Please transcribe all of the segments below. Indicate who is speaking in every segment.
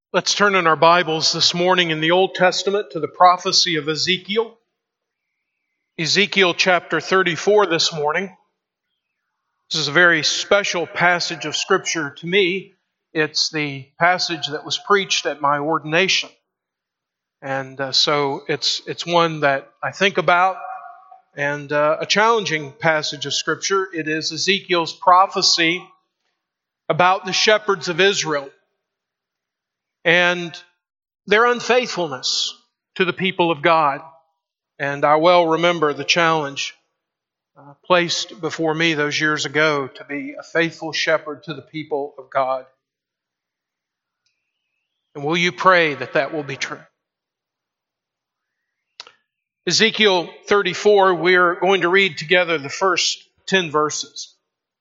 Speaker 1: Let's turn in our Bibles this morning in the Old Testament to the prophecy of Ezekiel. Ezekiel chapter 34 this morning. This is a very special passage of Scripture to me. It's the passage that was preached at my ordination. And so it's one that I think about, and a challenging passage of Scripture. It is Ezekiel's prophecy about the shepherds of Israel and their unfaithfulness to the people of God. And I well remember the challenge placed before me those years ago to be a faithful shepherd to the people of God. And will you pray that that will be true? Ezekiel 34, we're going to read together the first 10 verses.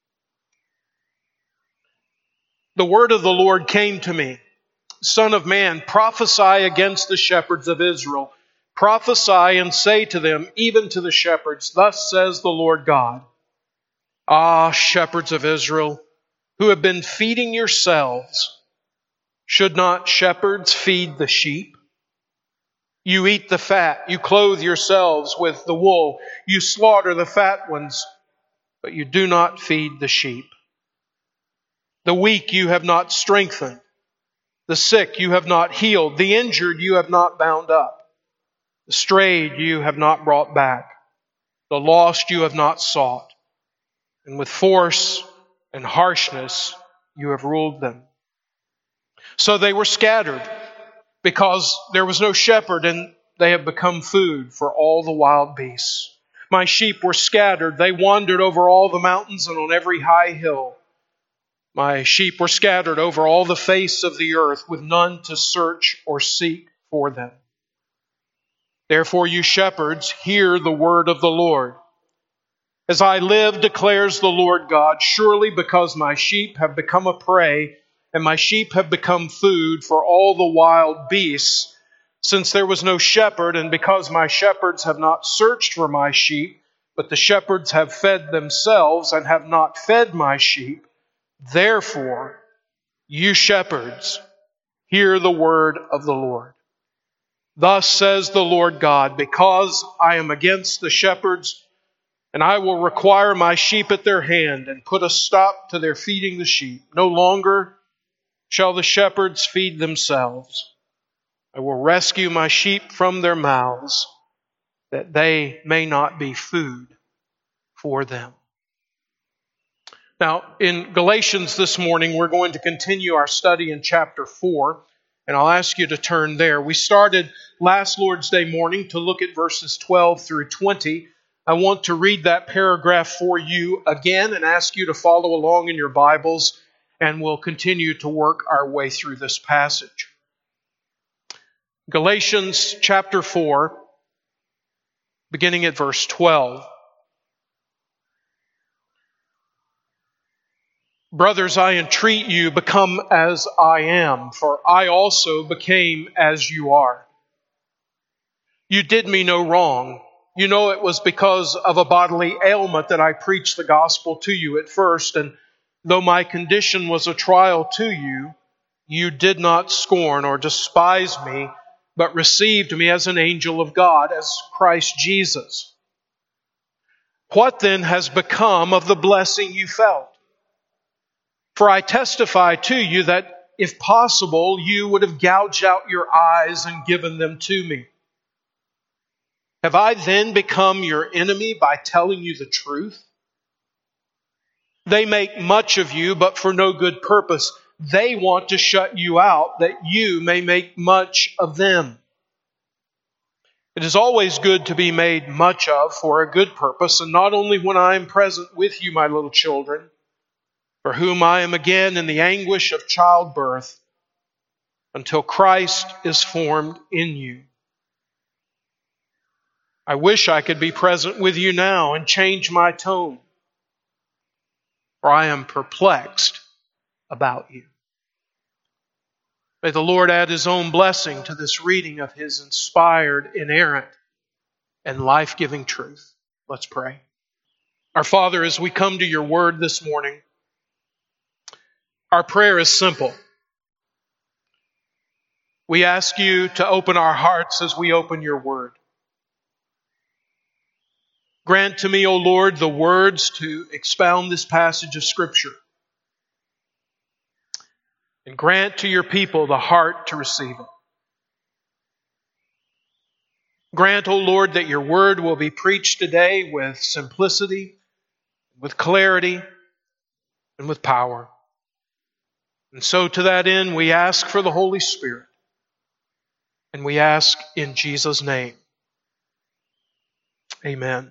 Speaker 1: The word of the Lord came to me. Son of man, prophesy against the shepherds of Israel. Prophesy and say to them, even to the shepherds, thus says the Lord God. Ah, shepherds of Israel, who have been feeding yourselves, should not shepherds feed the sheep? You eat the fat, you clothe yourselves with the wool, you slaughter the fat ones, but you do not feed the sheep. The weak you have not strengthened. The sick you have not healed. The injured you have not bound up. The strayed you have not brought back. The lost you have not sought. And with force and harshness you have ruled them. So they were scattered because there was no shepherd, and they have become food for all the wild beasts. My sheep were scattered. They wandered over all the mountains and on every high hill. My sheep were scattered over all the face of the earth, with none to search or seek for them. Therefore, you shepherds, hear the word of the Lord. As I live, declares the Lord God, surely because my sheep have become a prey, and my sheep have become food for all the wild beasts, since there was no shepherd, and because my shepherds have not searched for my sheep, but the shepherds have fed themselves and have not fed my sheep, therefore, you shepherds, hear the word of the Lord. Thus says the Lord God, because I am against the shepherds, and I will require my sheep at their hand, and put a stop to their feeding the sheep. No longer shall the shepherds feed themselves. I will rescue my sheep from their mouths, that they may not be food for them. Now, in Galatians this morning, we're going to continue our study in chapter 4, and I'll ask you to turn there. We started last Lord's Day morning to look at verses 12 through 20. I want to read that paragraph for you again and ask you to follow along in your Bibles, and we'll continue to work our way through this passage. Galatians chapter 4, beginning at verse 12. Brothers, I entreat you, become as I am, for I also became as you are. You did me no wrong. You know it was because of a bodily ailment that I preached the gospel to you at first, and though my condition was a trial to you, you did not scorn or despise me, but received me as an angel of God, as Christ Jesus. What then has become of the blessing you felt? For I testify to you that, if possible, you would have gouged out your eyes and given them to me. Have I then become your enemy by telling you the truth? They make much of you, but for no good purpose. They want to shut you out, that you may make much of them. It is always good to be made much of for a good purpose, and not only when I am present with you, my little children, for whom I am again in the anguish of childbirth, until Christ is formed in you. I wish I could be present with you now and change my tone, for I am perplexed about you. May the Lord add His own blessing to this reading of His inspired, inerrant, and life-giving truth. Let's pray. Our Father, as we come to your word this morning, our prayer is simple. We ask you to open our hearts as we open your word. Grant to me, O Lord, the words to expound this passage of Scripture. And grant to your people the heart to receive it. Grant, O Lord, that your word will be preached today with simplicity, with clarity, and with power. And so to that end, we ask for the Holy Spirit. And we ask in Jesus' name. Amen.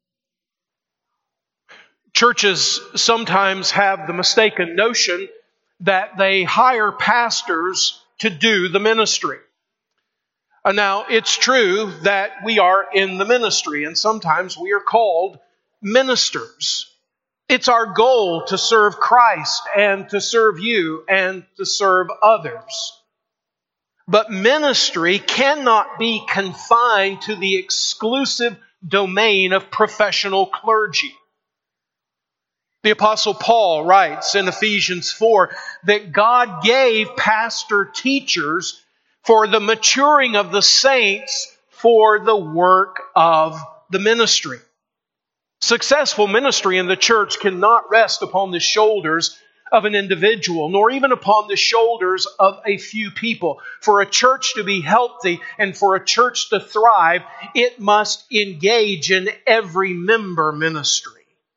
Speaker 1: Churches sometimes have the mistaken notion that they hire pastors to do the ministry. Now, it's true that we are in the ministry, and sometimes we are called ministers. It's our goal to serve Christ and to serve you and to serve others. But ministry cannot be confined to the exclusive domain of professional clergy. The Apostle Paul writes in Ephesians 4 that God gave pastor teachers for the maturing of the saints for the work of the ministry. Successful ministry in the church cannot rest upon the shoulders of an individual, nor even upon the shoulders of a few people. For a church to be healthy and for a church to thrive, it must engage in every member ministry.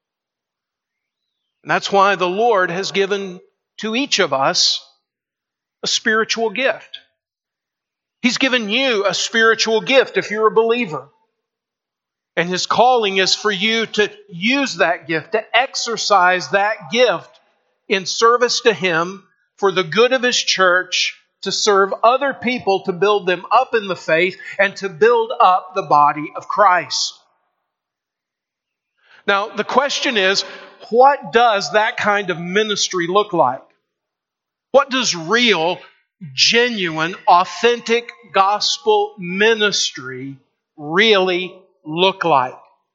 Speaker 1: And that's why the Lord has given to each of us a spiritual gift. He's given you a spiritual gift if you're a believer. And His calling is for you to use that gift, to exercise that gift in service to Him for the good of His church, to serve other people, to build them up in the faith, and to build up the body of Christ. Now, the question is, what does that kind of ministry look like? What does real, genuine, authentic gospel ministry really look like?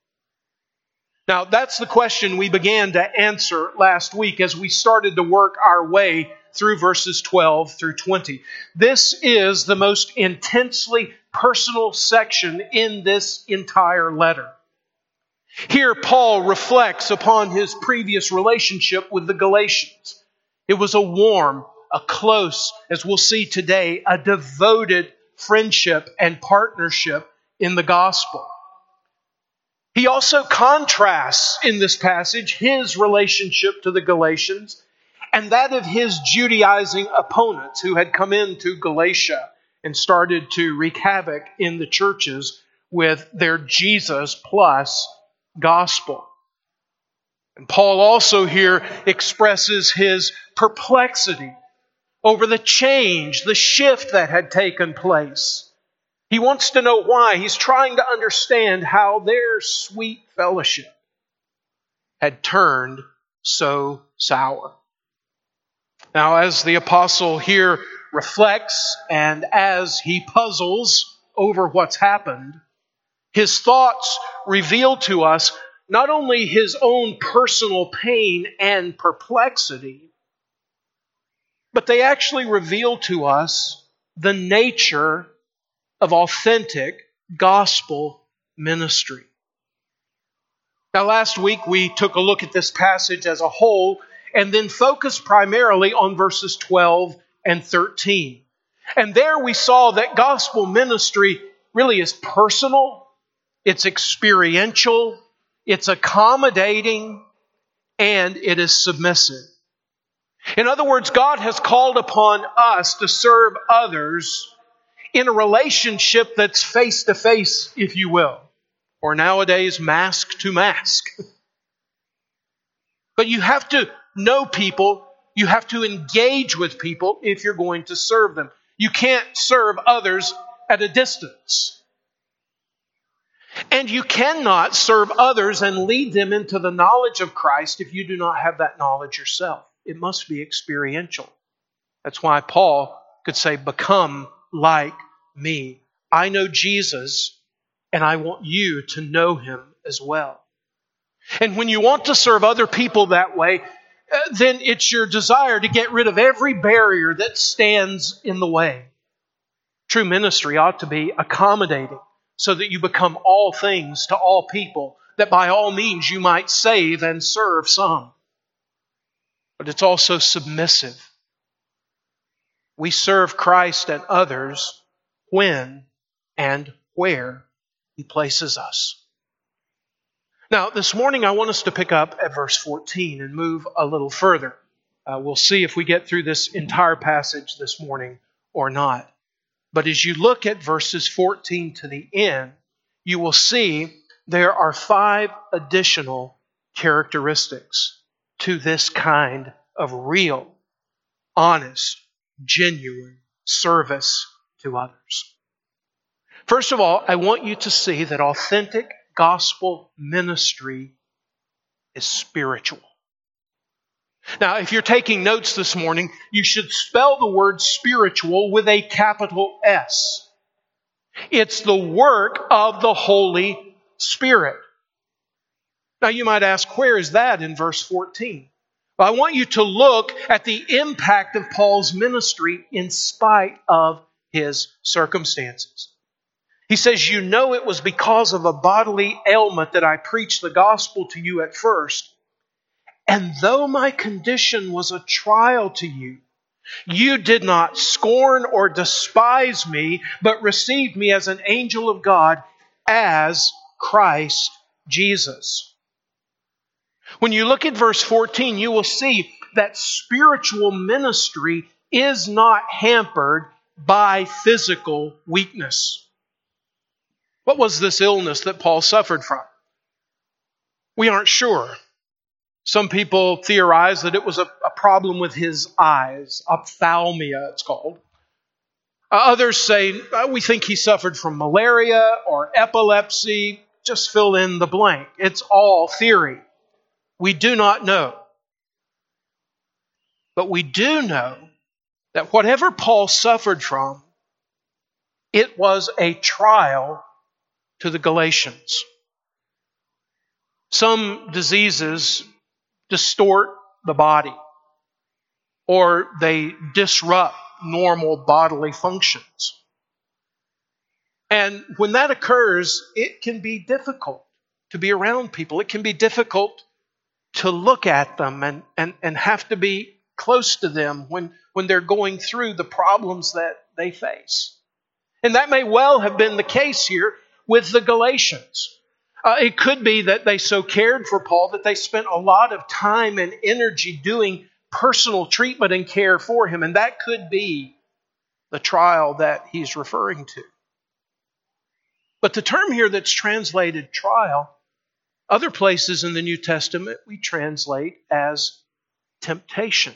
Speaker 1: Now, that's the question we began to answer last week as we started to work our way through verses 12 through 20. This is the most intensely personal section in this entire letter. Here, Paul reflects upon his previous relationship with the Galatians. It was a warm, a close, as we'll see today, a devoted friendship and partnership in the gospel. He also contrasts in this passage his relationship to the Galatians and that of his Judaizing opponents who had come into Galatia and started to wreak havoc in the churches with their Jesus plus gospel. And Paul also here expresses his perplexity over the change, the shift that had taken place. He wants to know why. He's trying to understand how their sweet fellowship had turned so sour. Now, as the apostle here reflects and as he puzzles over what's happened, his thoughts reveal to us not only his own personal pain and perplexity, but they actually reveal to us the nature of authentic gospel ministry. Now, last week we took a look at this passage as a whole and then focused primarily on verses 12 and 13. And there we saw that gospel ministry really is personal, it's experiential, it's accommodating, and it is submissive. In other words, God has called upon us to serve others in a relationship that's face-to-face, if you will, or nowadays mask to mask. But you have to know people, you have to engage with people if you're going to serve them. You can't serve others at a distance. And you cannot serve others and lead them into the knowledge of Christ if you do not have that knowledge yourself. It must be experiential. That's why Paul could say, become like me. I know Jesus, and I want you to know Him as well. And when you want to serve other people that way, then it's your desire to get rid of every barrier that stands in the way. True ministry ought to be accommodating so that you become all things to all people, that by all means you might save and serve some. But it's also submissive. We serve Christ and others when and where He places us. Now, this morning I want us to pick up at verse 14 and move a little further. We'll see if we get through this entire passage this morning or not. But as you look at verses 14 to the end, you will see there are 5 additional characteristics to this kind of real, honest, genuine service to others. First of all, I want you to see that authentic gospel ministry is spiritual. Now, if you're taking notes this morning, you should spell the word spiritual with a capital S. It's the work of the Holy Spirit. Now, you might ask, where is that in verse 14? Well, I want you to look at the impact of Paul's ministry in spite of his circumstances. He says, you know it was because of a bodily ailment that I preached the gospel to you at first. And though my condition was a trial to you, you did not scorn or despise me, but received me as an angel of God, as Christ Jesus. When you look at verse 14, you will see that spiritual ministry is not hampered by physical weakness. What was this illness that Paul suffered from? We aren't sure. Some people theorize that it was a problem with his eyes, ophthalmia it's called. Others say, we think he suffered from malaria or epilepsy. Just fill in the blank. It's all theory. We do not know. But we do know that whatever Paul suffered from, it was a trial to the Galatians. Some diseases distort the body, or they disrupt normal bodily functions. And when that occurs, it can be difficult to be around people. It can be difficult to look at them and have to be close to them when they're going through the problems that they face. And that may well have been the case here with the Galatians. It could be that they so cared for Paul that they spent a lot of time and energy doing personal treatment and care for him. And that could be the trial that he's referring to. But the term here that's translated trial, other places in the New Testament we translate as temptation.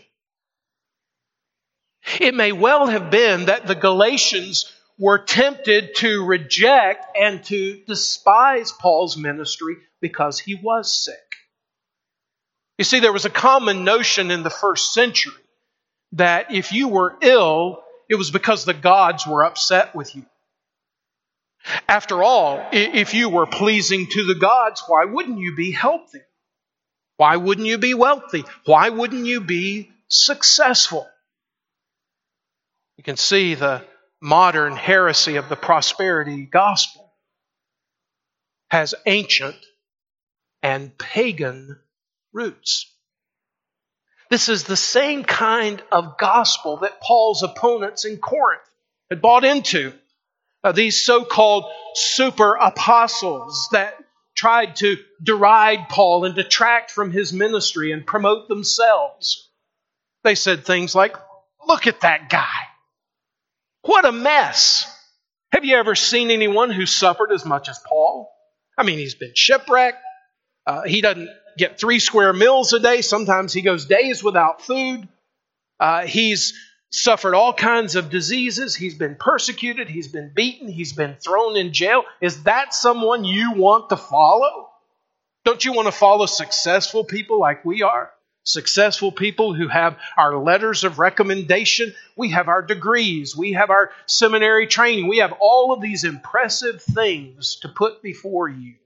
Speaker 1: It may well have been that the Galatians were tempted to reject and to despise Paul's ministry because he was sick. You see, there was a common notion in the first century that if you were ill, it was because the gods were upset with you. After all, if you were pleasing to the gods, why wouldn't you be healthy? Why wouldn't you be wealthy? Why wouldn't you be successful? You can see the modern heresy of the prosperity gospel has ancient and pagan roots. This is the same kind of gospel that Paul's opponents in Corinth had bought into. These so-called super apostles that tried to deride Paul and detract from his ministry and promote themselves. They said things like, look at that guy. What a mess. Have you ever seen anyone who suffered as much as Paul? I mean, he's been shipwrecked. He doesn't get 3 square meals a day. Sometimes he goes days without food. He's suffered all kinds of diseases. He's been persecuted. He's been beaten. He's been thrown in jail. Is that someone you want to follow? Don't you want to follow successful people like we are? Successful people who have our letters of recommendation. We have our degrees. We have our seminary training. We have all of these impressive things to put before you.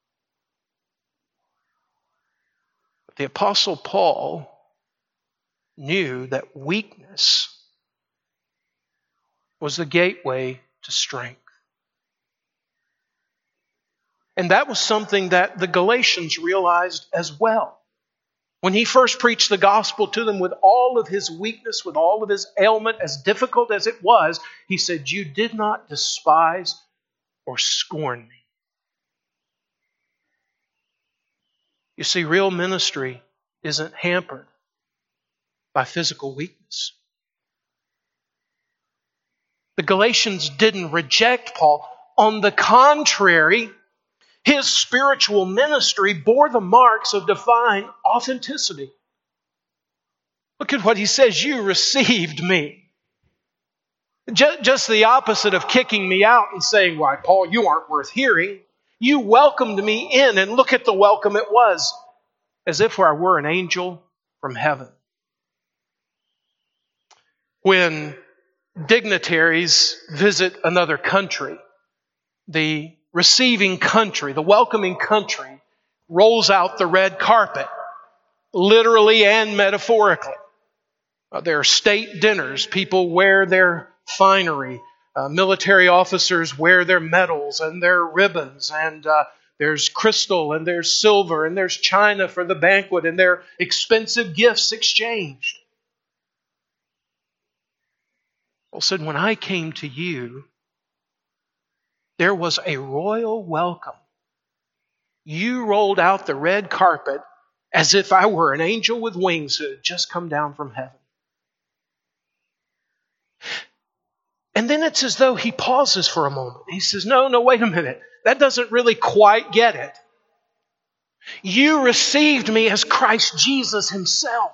Speaker 1: But the Apostle Paul knew that weakness was the gateway to strength. And that was something that the Galatians realized as well. When he first preached the gospel to them with all of his weakness, with all of his ailment, as difficult as it was, he said, "You did not despise or scorn me." You see, real ministry isn't hampered by physical weakness. The Galatians didn't reject Paul. On the contrary, his spiritual ministry bore the marks of divine authenticity. Look at what he says, "You received me." Just the opposite of kicking me out and saying, "Why, Paul, you aren't worth hearing." You welcomed me in, and look at the welcome it was, as if I were an angel from heaven. When dignitaries visit another country, the receiving country, the welcoming country, rolls out the red carpet, literally and metaphorically. There are state dinners. People wear their finery. Military officers wear their medals and their ribbons. And there's crystal and there's silver and there's china for the banquet, and there are expensive gifts exchanged. Paul said, when I came to you, there was a royal welcome. You rolled out the red carpet as if I were an angel with wings who had just come down from heaven. And then it's as though he pauses for a moment. He says, no, wait a minute. That doesn't really quite get it. You received me as Christ Jesus himself.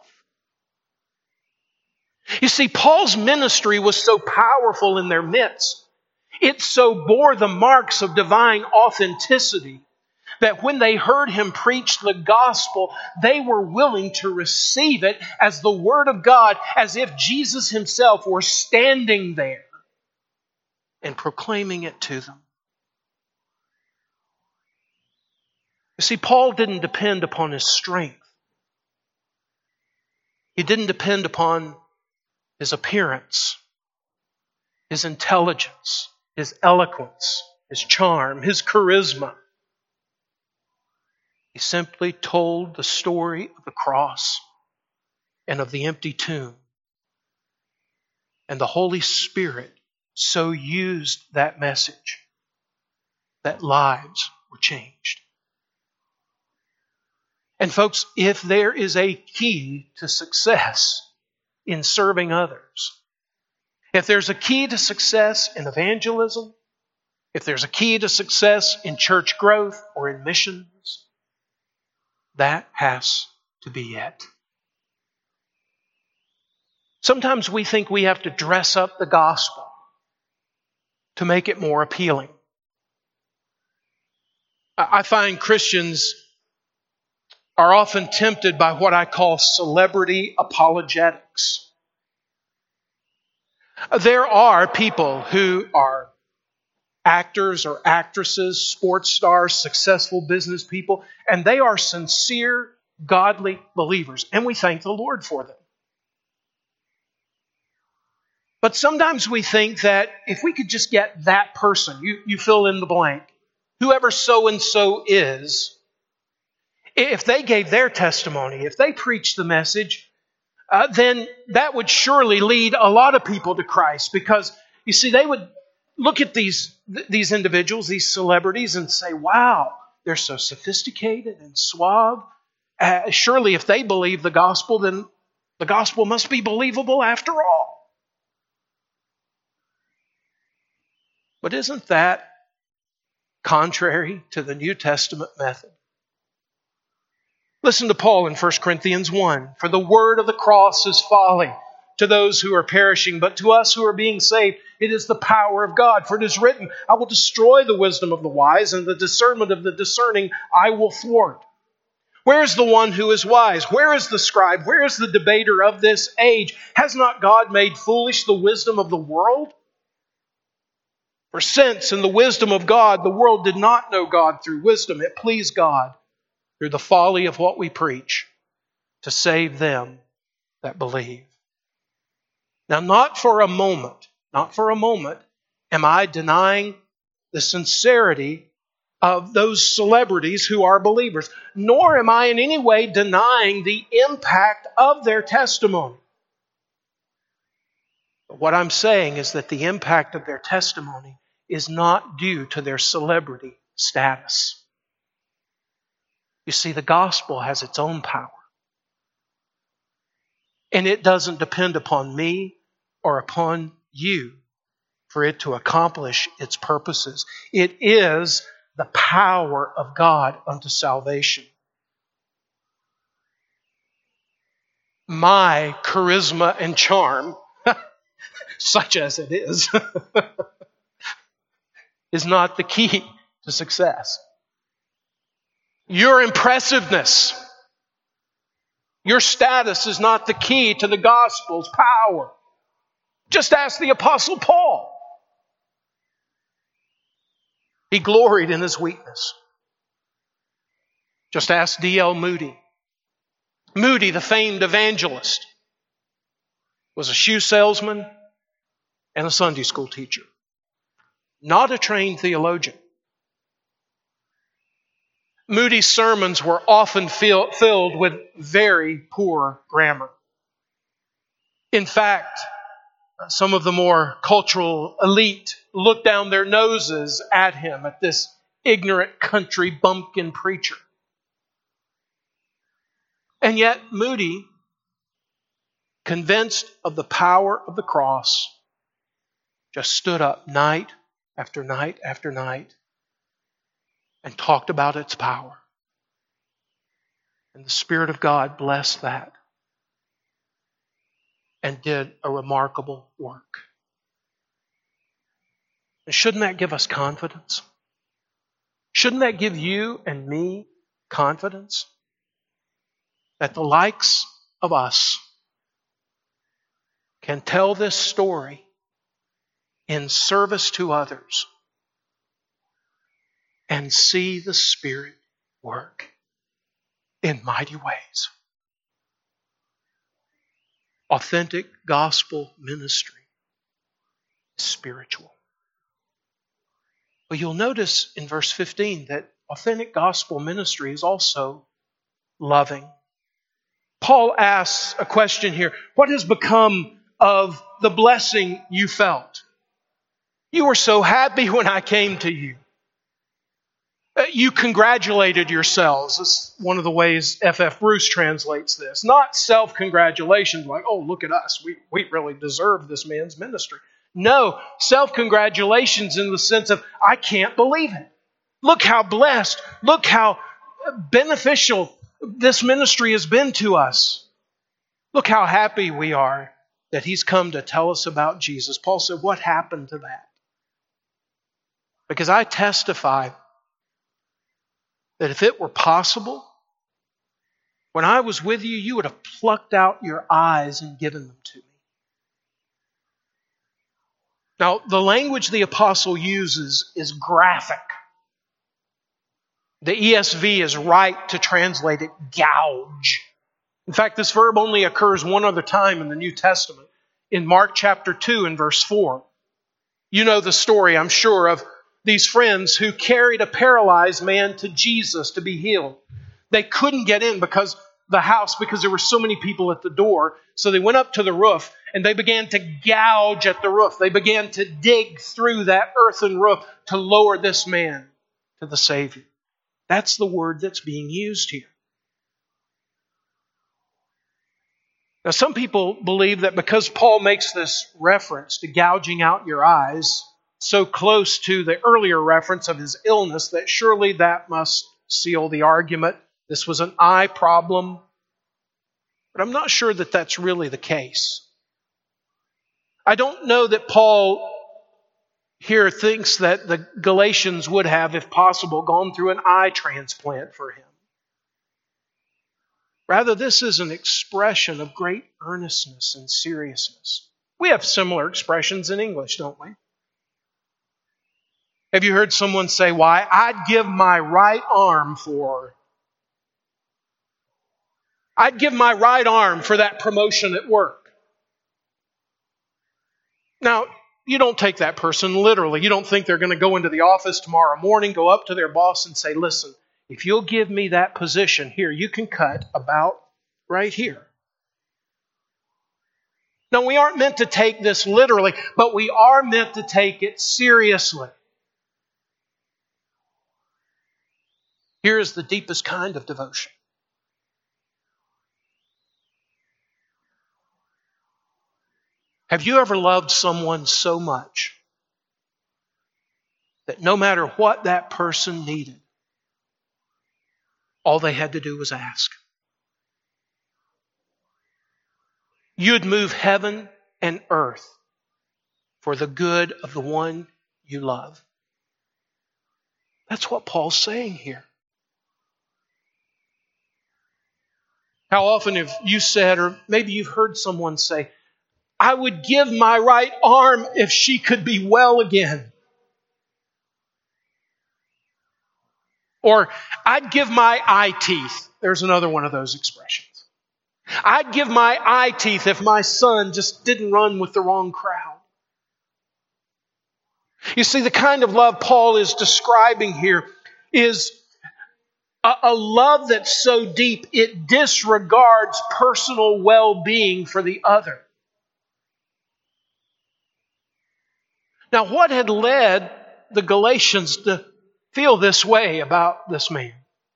Speaker 1: You see, Paul's ministry was so powerful in their midst. It so bore the marks of divine authenticity that when they heard him preach the gospel, they were willing to receive it as the word of God, as if Jesus himself were standing there and proclaiming it to them. You see, Paul didn't depend upon his strength. He didn't depend upon his appearance, his intelligence, his eloquence, his charm, his charisma. He simply told the story of the cross and of the empty tomb. And the Holy Spirit so used that message that lives were changed. And folks, if there is a key to success in serving others, if there's a key to success in evangelism, if there's a key to success in church growth or in missions, that has to be it. Sometimes we think we have to dress up the gospel to make it more appealing. I find Christians are often tempted by what I call celebrity apologetics. There are people who are actors or actresses, sports stars, successful business people, and they are sincere, godly believers, and we thank the Lord for them. But sometimes we think that if we could just get that person, you fill in the blank, whoever so-and-so is, if they gave their testimony, if they preached the message, then that would surely lead a lot of people to Christ. Because, you see, they would look at these individuals, these celebrities, and say, wow, they're so sophisticated and suave. Surely if they believe the gospel, then the gospel must be believable after all. But isn't that contrary to the New Testament method? Listen to Paul in 1 Corinthians 1. For the word of the cross is folly to those who are perishing, but to us who are being saved, it is the power of God. For it is written, I will destroy the wisdom of the wise, and the discernment of the discerning I will thwart. Where is the one who is wise? Where is the scribe? Where is the debater of this age? Has not God made foolish the wisdom of the world? For since in the wisdom of God, the world did not know God through wisdom, it pleased God through the folly of what we preach to save them that believe. Now, not for a moment not for a moment, am I denying the sincerity of those celebrities who are believers, nor am I in any way denying the impact of their testimony. But what I'm saying is that the impact of their testimony is not due to their celebrity status. You see, the gospel has its own power. And it doesn't depend upon me or upon you for it to accomplish its purposes. It is the power of God unto salvation. My charisma and charm, such as it is not the key to success. Your impressiveness, your status is not the key to the gospel's power. Just ask the Apostle Paul. He gloried in his weakness. Just ask D.L. Moody. Moody, the famed evangelist, was a shoe salesman and a Sunday school teacher. Not a trained theologian. Moody's sermons were often filled with very poor grammar. In fact, some of the more cultural elite looked down their noses at him, at this ignorant country bumpkin preacher. And yet Moody, convinced of the power of the cross, just stood up night after night after night and talked about its power. And the Spirit of God blessed that and did a remarkable work. And shouldn't that give us confidence? Shouldn't that give you and me confidence that the likes of us can tell this story in service to others and see the Spirit work in mighty ways? Authentic gospel ministry is spiritual. But you'll notice in verse 15 that authentic gospel ministry is also loving. Paul asks a question here. What has become of the blessing you felt? You were so happy when I came to you. You congratulated yourselves. That's one of the ways F.F. Bruce translates this. Not self-congratulations like, oh, look at us. We really deserve this man's ministry. No, self-congratulations in the sense of, I can't believe it. Look how blessed. Look how beneficial this ministry has been to us. Look how happy we are that he's come to tell us about Jesus. Paul said, what happened to that? Because I testify that if it were possible, when I was with you, you would have plucked out your eyes and given them to me. Now, the language the apostle uses is graphic. The ESV is right to translate it gouge. In fact, this verb only occurs one other time in the New Testament, in Mark chapter 2 and verse 4. You know the story, I'm sure, of these friends who carried a paralyzed man to Jesus to be healed. They couldn't get in because there were so many people at the door. So they went up to the roof and they began to gouge at the roof. They began to dig through that earthen roof to lower this man to the Savior. That's the word that's being used here. Now, some people believe that because Paul makes this reference to gouging out your eyes so close to the earlier reference of his illness, that surely that must seal the argument. This was an eye problem. But I'm not sure that that's really the case. I don't know that Paul here thinks that the Galatians would have, if possible, gone through an eye transplant for him. Rather, this is an expression of great earnestness and seriousness. We have similar expressions in English, don't we? Have you heard someone say, why, I'd give my right arm for that promotion at work? Now, you don't take that person literally. You don't think they're going to go into the office tomorrow morning, go up to their boss and say, listen, if you'll give me that position here, you can cut about right here. Now, we aren't meant to take this literally, but we are meant to take it seriously. Here is the deepest kind of devotion. Have you ever loved someone so much that no matter what that person needed, all they had to do was ask? You'd move heaven and earth for the good of the one you love. That's what Paul's saying here. How often have you said, or maybe you've heard someone say, I would give my right arm if she could be well again. Or, I'd give my eye teeth. There's another one of those expressions. I'd give my eye teeth if my son just didn't run with the wrong crowd. You see, the kind of love Paul is describing here is a love that's so deep it disregards personal well-being for the other. Now, what had led the Galatians to feel this way about this man?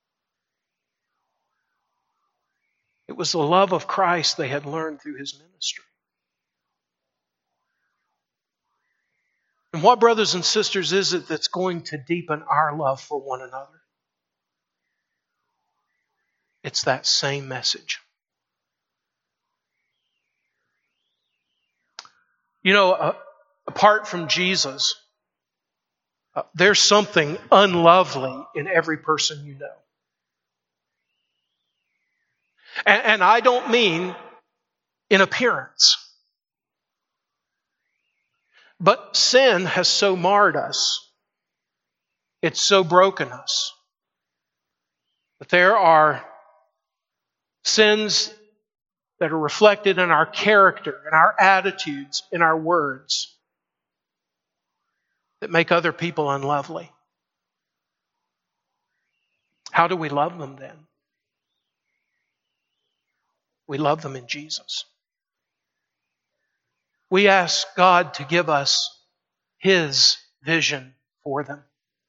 Speaker 1: It was the love of Christ they had learned through His ministry. And what, brothers and sisters, is it that's going to deepen our love for one another? It's that same message. You know, apart from Jesus, there's something unlovely in every person you know. And I don't mean in appearance. But sin has so marred us. It's so broken us. But there are sins that are reflected in our character, in our attitudes, in our words, that make other people unlovely. How do we love them then? We love them in Jesus. We ask God to give us His vision for them.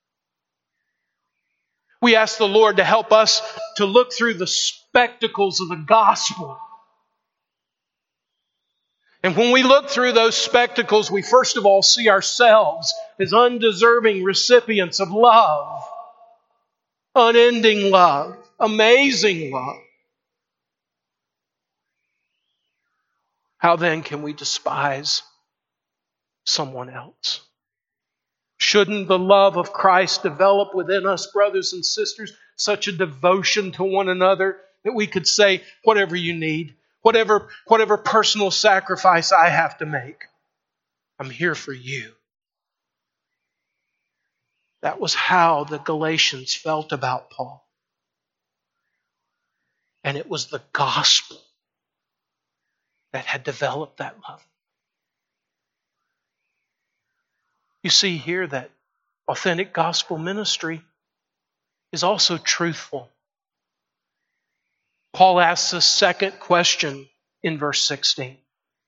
Speaker 1: We ask the Lord to help us to look through the spectacles of the gospel. And when we look through those spectacles, we first of all see ourselves as undeserving recipients of love. Unending love. Amazing love. How then can we despise someone else? Shouldn't the love of Christ develop within us, brothers and sisters, such a devotion to one another that we could say, whatever you need, whatever personal sacrifice I have to make, I'm here for you. That was how the Galatians felt about Paul. And it was the gospel that had developed that love. You see here that authentic gospel ministry is also truthful. Paul asks a second question in verse 16.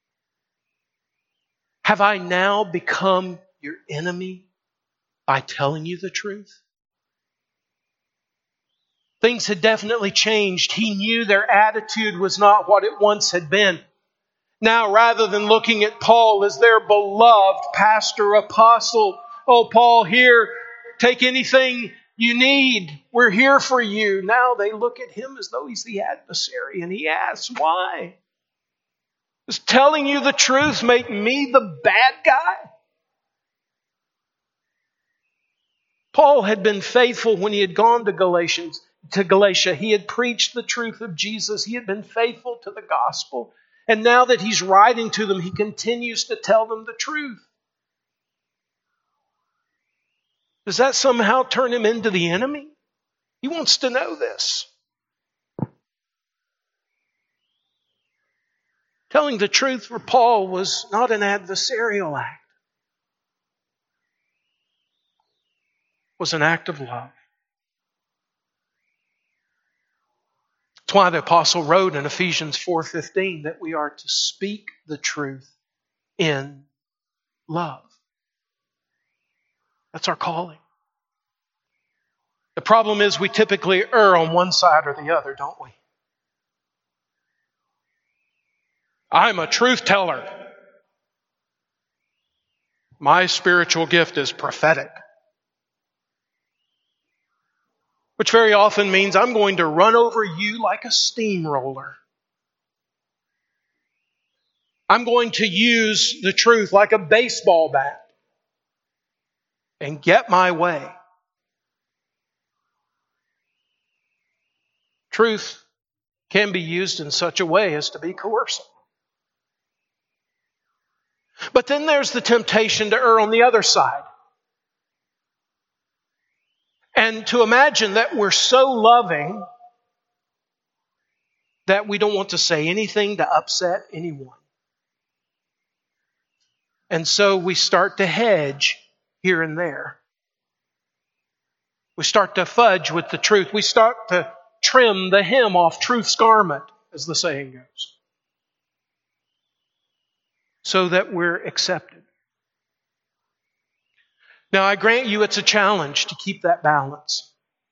Speaker 1: Have I now become your enemy by telling you the truth? Things had definitely changed. He knew their attitude was not what it once had been. Now, rather than looking at Paul as their beloved pastor, apostle, oh, Paul, here, take anything you need. We're here for you. Now they look at him as though he's the adversary. And he asks, why? Does telling you the truth make me the bad guy? Paul had been faithful when he had gone to Galatia. He had preached the truth of Jesus. He had been faithful to the gospel. And now that he's writing to them, he continues to tell them the truth. Does that somehow turn him into the enemy? He wants to know this. Telling the truth for Paul was not an adversarial act. was an act of love. That's why the apostle wrote in Ephesians 4:15 that we are to speak the truth in love. That's our calling. The problem is we typically err on one side or the other, don't we? I'm a truth teller. My spiritual gift is prophetic. Which very often means I'm going to run over you like a steamroller. I'm going to use the truth like a baseball bat and get my way. Truth can be used in such a way as to be coercive. But then there's the temptation to err on the other side. And to imagine that we're so loving that we don't want to say anything to upset anyone. And so we start to hedge here and there. We start to fudge with the truth. We start to trim the hem off truth's garment, as the saying goes, so that we're accepted. Now, I grant you it's a challenge to keep that balance.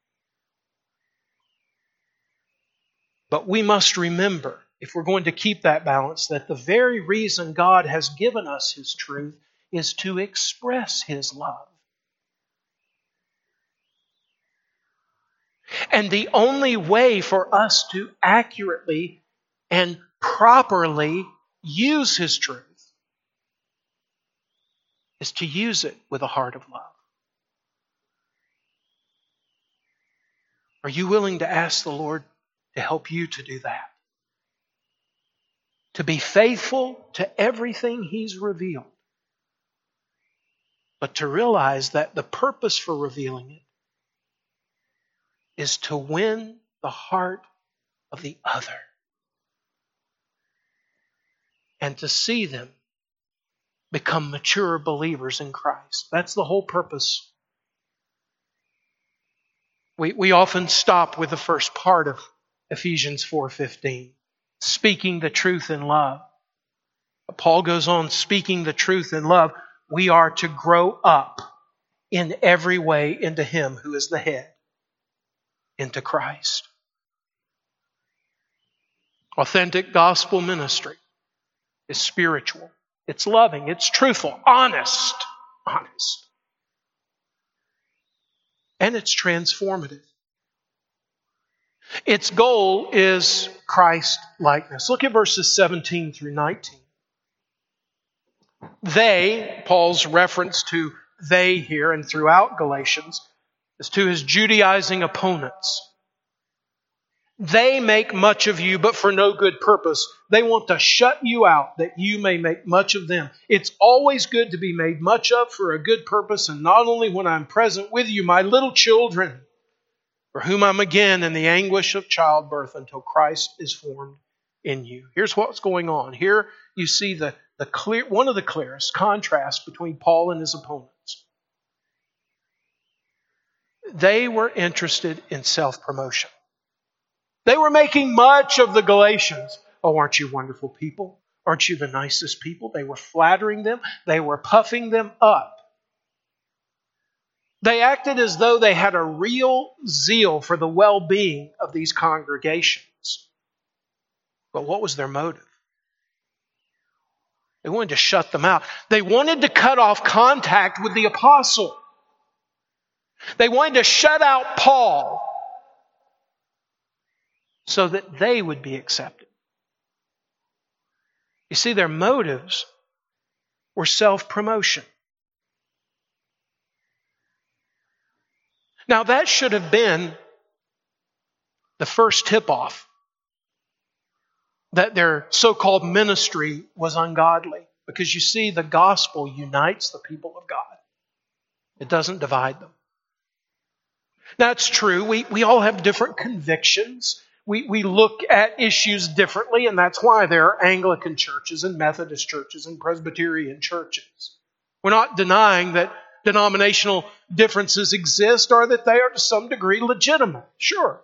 Speaker 1: But we must remember, if we're going to keep that balance, that the very reason God has given us His truth is to express His love. And the only way for us to accurately and properly use His truth is to use it with a heart of love. Are you willing to ask the Lord to help you to do that? To be faithful to everything He's revealed, but to realize that the purpose for revealing it is to win the heart of the other and to see them become mature believers in Christ. That's the whole purpose. We often stop with the first part of Ephesians 4:15, speaking the truth in love. But Paul goes on, speaking the truth in love, we are to grow up in every way into Him who is the head, into Christ. Authentic gospel ministry is spiritual. It's loving. It's truthful. Honest. And it's transformative. Its goal is Christ-likeness. Look at verses 17 through 19. They, Paul's reference to they here and throughout Galatians, is to his Judaizing opponents. They make much of you, but for no good purpose. They want to shut you out that you may make much of them. It's always good to be made much of for a good purpose, and not only when I'm present with you, my little children, for whom I'm again in the anguish of childbirth until Christ is formed in you. Here's what's going on. Here you see the clear, one of the clearest contrasts between Paul and his opponents. They were interested in self-promotion. They were making much of the Galatians. Oh, aren't you wonderful people? Aren't you the nicest people? They were flattering them. They were puffing them up. They acted as though they had a real zeal for the well-being of these congregations. But what was their motive? They wanted to shut them out. They wanted to cut off contact with the apostle. They wanted to shut out Paul so that they would be accepted. You see, their motives were self-promotion. Now, that should have been the first tip-off that their so-called ministry was ungodly. Because you see, the gospel unites the people of God. It doesn't divide them. That's true. We all have different convictions. We look at issues differently, and that's why there are Anglican churches and Methodist churches and Presbyterian churches. We're not denying that denominational differences exist or that they are to some degree legitimate. Sure.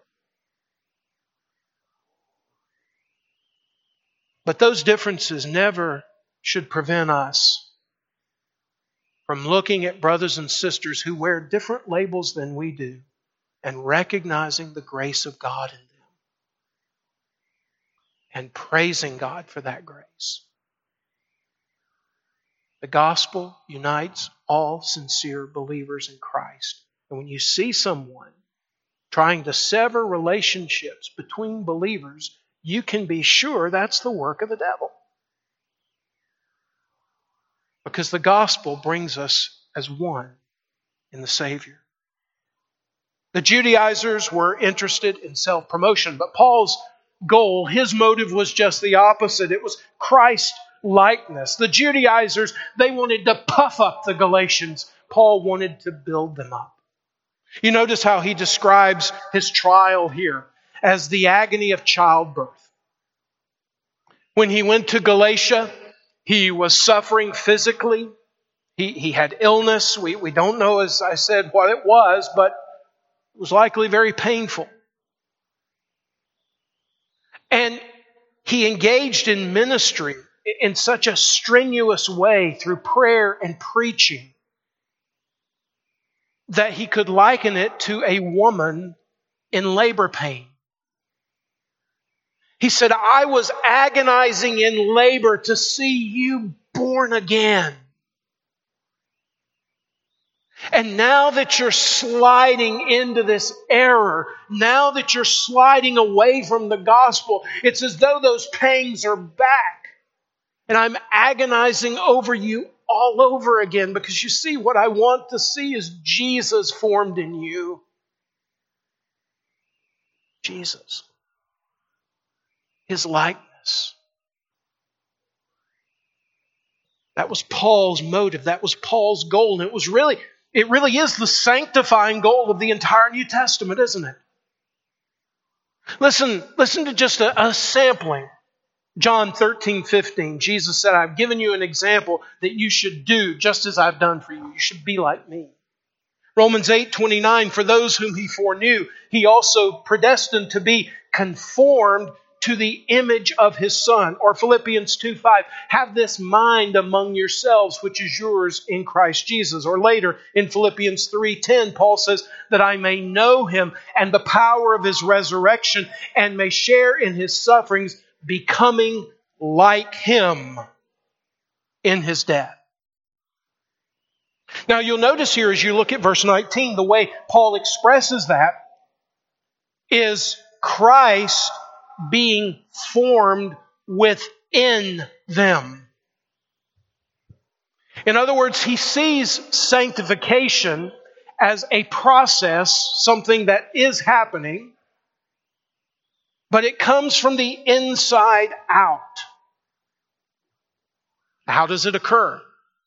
Speaker 1: But those differences never should prevent us from looking at brothers and sisters who wear different labels than we do and recognizing the grace of God in them and praising God for that grace. The gospel unites all sincere believers in Christ. And when you see someone trying to sever relationships between believers, you can be sure that's the work of the devil. Because the gospel brings us as one in the Savior. The Judaizers were interested in self-promotion, but Paul's goal, his motive was just the opposite. It was Christ-likeness. The Judaizers, they wanted to puff up the Galatians. Paul wanted to build them up. You notice how he describes his trial here as the agony of childbirth. When he went to Galatia, he was suffering physically. He had illness. We don't know, as I said, what it was, but it was likely very painful. And he engaged in ministry in such a strenuous way through prayer and preaching that he could liken it to a woman in labor pain. He said, I was agonizing in labor to see you born again. And now that you're sliding into this error, now that you're sliding away from the gospel, it's as though those pangs are back. And I'm agonizing over you all over again because you see, what I want to see is Jesus formed in you. Jesus. His likeness. That was Paul's motive. That was Paul's goal. And it really is the sanctifying goal of the entire New Testament, isn't it? Listen to just a sampling. John 13:15. Jesus said, I've given you an example that you should do just as I've done for you. You should be like me. Romans 8:29. For those whom He foreknew, He also predestined to be conformed to the image of His Son. Or Philippians 2:5, have this mind among yourselves, which is yours in Christ Jesus. Or later in Philippians 3:10, Paul says, that I may know Him and the power of His resurrection and may share in His sufferings, becoming like Him in His death. Now you'll notice here as you look at verse 19, the way Paul expresses that is Christ being formed within them. In other words, he sees sanctification as a process, something that is happening, but it comes from the inside out. How does it occur?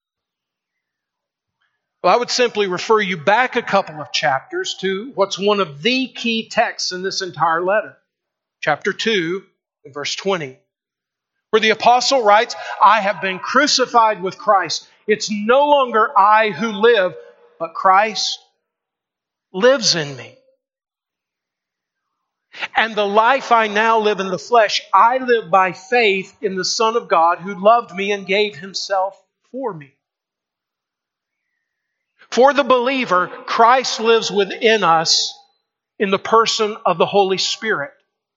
Speaker 1: Well, I would simply refer you back a couple of chapters to what's one of the key texts in this entire letter. Chapter 2, verse 20, where the apostle writes, I have been crucified with Christ. It's no longer I who live, but Christ lives in me. And the life I now live in the flesh, I live by faith in the Son of God who loved me and gave Himself for me. For the believer, Christ lives within us in the person of the Holy Spirit.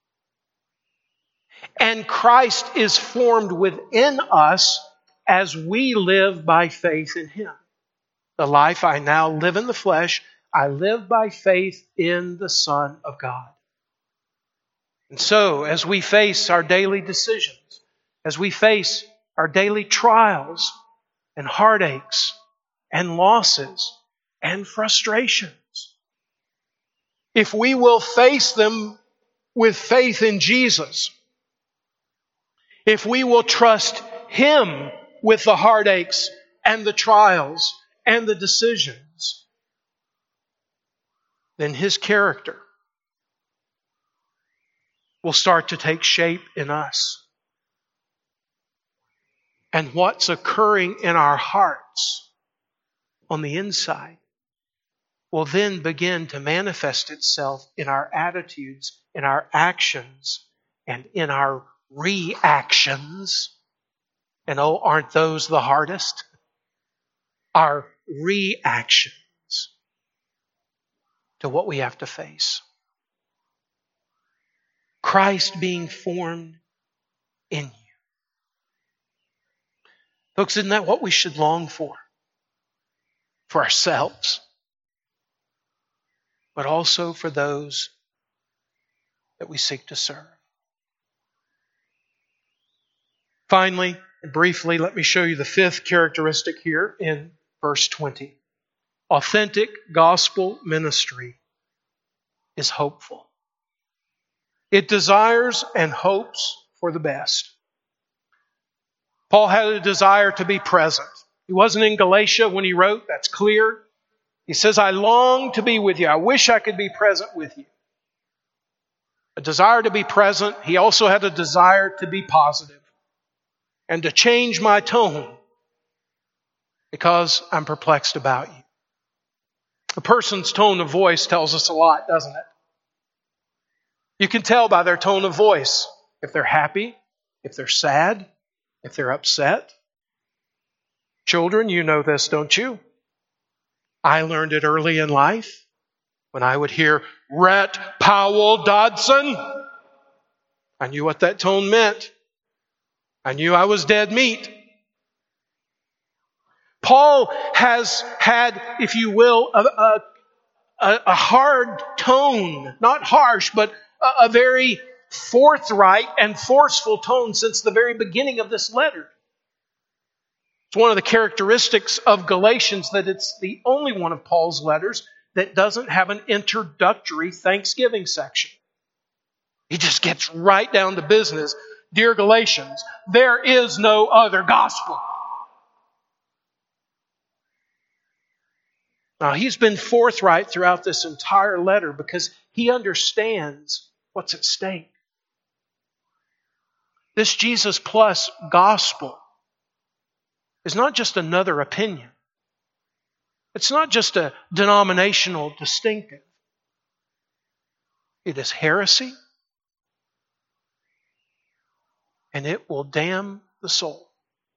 Speaker 1: And Christ is formed within us as we live by faith in Him. The life I now live in the flesh, I live by faith in the Son of God. And so, as we face our daily decisions, as we face our daily trials and heartaches and losses and frustrations, if we will face them with faith in Jesus, if we will trust Him with the heartaches and the trials and the decisions, then His character will start to take shape in us. And what's occurring in our hearts on the inside will then begin to manifest itself in our attitudes, in our actions, and in our reactions. And oh, aren't those the hardest? Our reactions to what we have to face. Christ being formed in you. Folks, isn't that what we should long for? For ourselves, but also for those that we seek to serve. Finally, and briefly, let me show you the fifth characteristic here in verse 20. Authentic gospel ministry is hopeful. It desires and hopes for the best. Paul had a desire to be present. He wasn't in Galatia when he wrote, that's clear. He says, I long to be with you. I wish I could be present with you. A desire to be present. He also had a desire to be positive and to change my tone because I'm perplexed about you. A person's tone of voice tells us a lot, doesn't it? You can tell by their tone of voice if they're happy, if they're sad, if they're upset. Children, you know this, don't you? I learned it early in life when I would hear Rhett Powell Dodson. I knew what that tone meant. I knew I was dead meat. Paul has had, if you will, a hard tone, not harsh, but a very forthright and forceful tone since the very beginning of this letter. It's one of the characteristics of Galatians that it's the only one of Paul's letters that doesn't have an introductory thanksgiving section. He just gets right down to business. Dear Galatians, there is no other gospel. Now, he's been forthright throughout this entire letter because he understands what's at stake. This Jesus plus gospel is not just another opinion. It's not just a denominational distinctive. It is heresy, and it will damn the soul.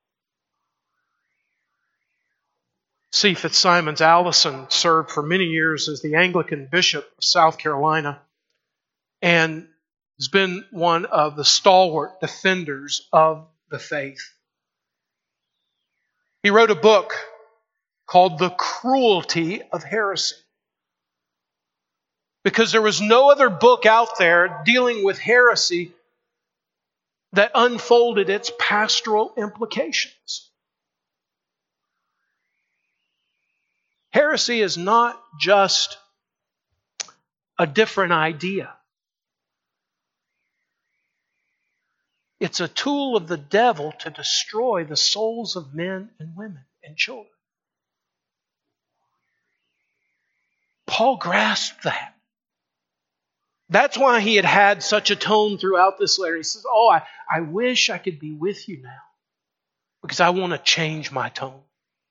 Speaker 1: C. Fitzsimons Allison served for many years as the Anglican Bishop of South Carolina and has been one of the stalwart defenders of the faith. He wrote a book called The Cruelty of Heresy, because there was no other book out there dealing with heresy that unfolded its pastoral implications. Heresy is not just a different idea. It's a tool of the devil to destroy the souls of men and women and children. Paul grasped that. That's why he had such a tone throughout this letter. He says, I wish I could be with you now because I want to change my tone.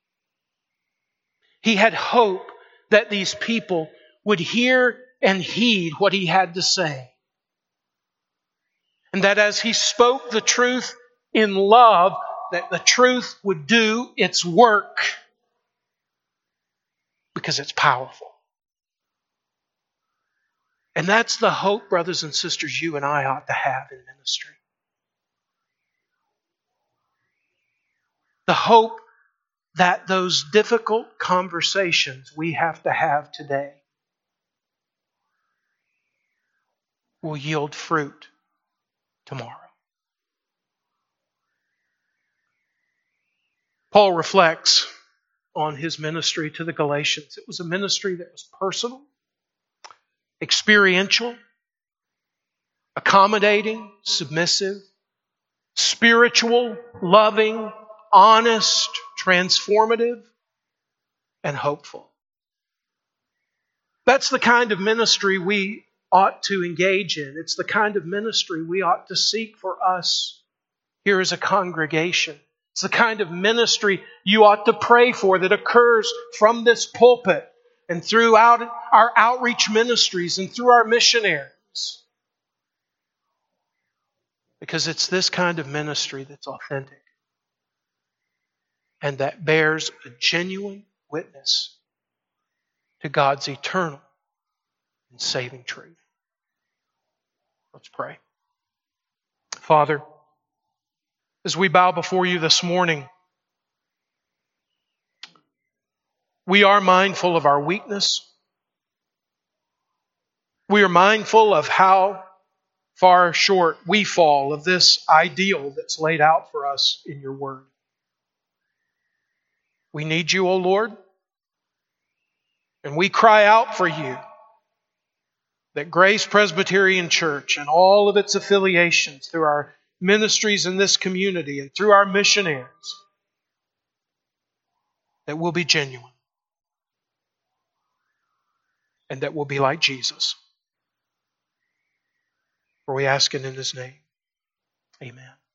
Speaker 1: He had hope that these people would hear and heed what he had to say. And that as he spoke the truth in love, that the truth would do its work because it's powerful. And that's the hope, brothers and sisters, you and I ought to have in ministry. The hope that those difficult conversations we have to have today will yield fruit tomorrow. Paul reflects on his ministry to the Galatians. It was a ministry that was personal, experiential, accommodating, submissive, spiritual, loving, honest, transformative, and hopeful. That's the kind of ministry we ought to engage in. It's the kind of ministry we ought to seek for us here as a congregation. It's the kind of ministry you ought to pray for that occurs from this pulpit and throughout our outreach ministries and through our missionaries. Because it's this kind of ministry that's authentic and that bears a genuine witness to God's eternal and saving truth. Let's pray. Father, as we bow before you this morning, we are mindful of our weakness. We are mindful of how far short we fall of this ideal that's laid out for us in your word. We need you, O Lord, and we cry out for you that Grace Presbyterian Church and all of its affiliations through our ministries in this community and through our missionaries, that will be genuine and that will be like Jesus. For we ask it in His name. Amen.